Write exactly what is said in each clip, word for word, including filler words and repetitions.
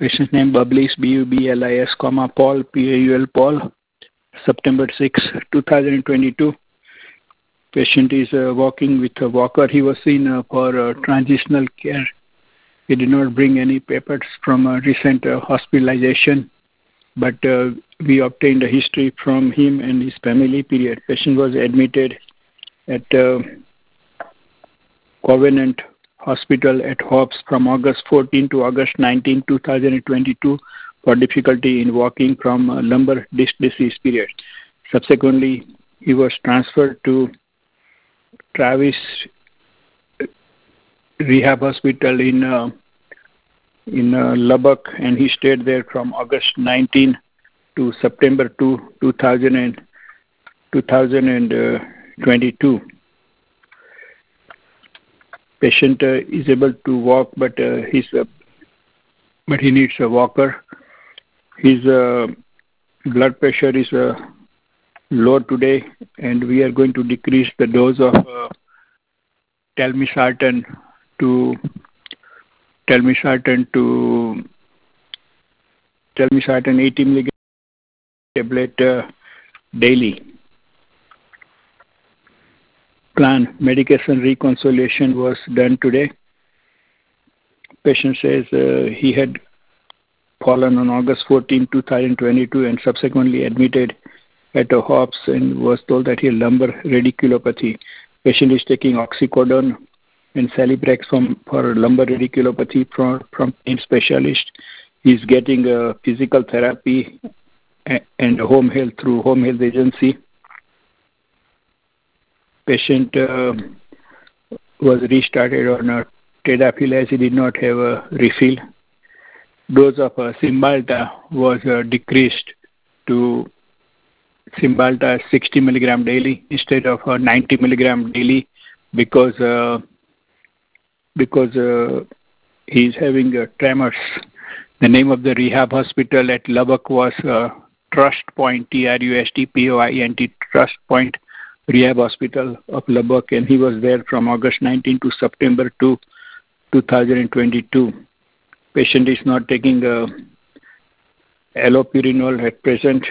Patient name Bublis, B U B L I S, comma, Paul, P A U L, Paul, September sixth, two thousand twenty-two. Patient is uh, walking with a walker. He was seen uh, for uh, transitional care. He did not bring any papers from a recent uh, hospitalization, but uh, we obtained a history from him and his family. Period. Patient was admitted at uh, Covenant Hospital at Hobbs from August fourteenth to August nineteenth, two thousand twenty-two for difficulty in walking from uh, lumbar disc disease. Period. Subsequently, he was transferred to Travis Rehab Hospital in uh, in uh, Lubbock, and he stayed there from August nineteenth to September second, two thousand twenty-two. Patient uh, is able to walk, but uh, he's uh, but he needs a walker. His uh, blood pressure is uh, low today, and we are going to decrease the dose of uh, telmisartan to telmisartan to telmisartan eighty milligram tablet uh, daily. Plan medication reconciliation was done today. Patient says uh, he had fallen on August fourteenth, two thousand twenty-two, and subsequently admitted at a Hobbs and was told that he had lumbar radiculopathy. Patient is taking oxycodone and Celebrex from, for lumbar radiculopathy from, from pain specialist. He's getting a physical therapy and home health through home health agency. Patient uh, was restarted on a tadalafil as he did not have a refill. Dose of uh, Cymbalta was uh, decreased to Cymbalta sixty milligram daily instead of uh, ninety milligram daily because uh, because uh, he's having uh, tremors. The name of the rehab hospital at Lubbock was uh, Trust Point, T R U S T P O I N T, Trust Point Rehab Hospital of Lubbock, and he was there from August nineteenth to September second, two thousand twenty-two. Patient is not taking uh, allopurinol at present.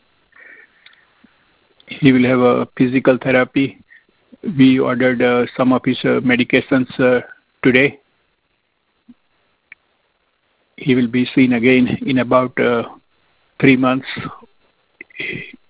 He will have a physical therapy. We ordered uh, some of his uh, medications uh, today. He will be seen again in about uh, three months.